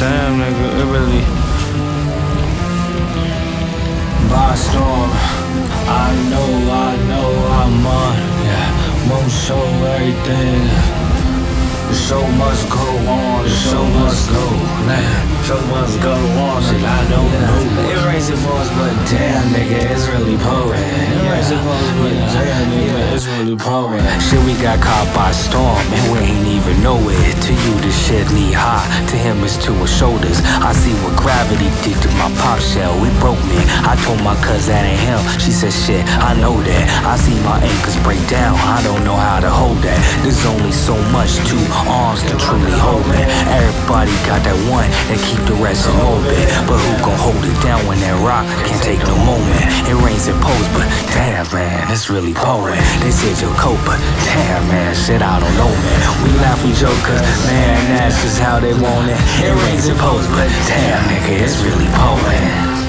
damn, nigga, it really. By storm, I know I'm on. Yeah, won't show everything. The show must go on, the show must go, man. Show must go on, shit, I don't know. It rains and falls, but damn, nigga, it's really pouring. It rains and falls, but damn, nigga, it's really pouring. Shit, we got caught by a storm, and we ain't even know it. To you, this shit knee high, to him, it's to his shoulders. I see what gravity did to my pop shell, it broke me. I told my cuz that ain't him, she said, shit, I know that. I see my anchors break down, I don't know how to hold that. There's only so much to arms can truly hold me. Everybody got that one and keep the rest in orbit. But who gon' hold it down when that rock can't take no moment? It rains and pours, but damn, man, it's really pouring. They said you're cold, but damn, man, shit, I don't know, man. We laugh, we joke, cause man, that's just how they want it. It rains and pours, but damn, nigga, it's really pouring.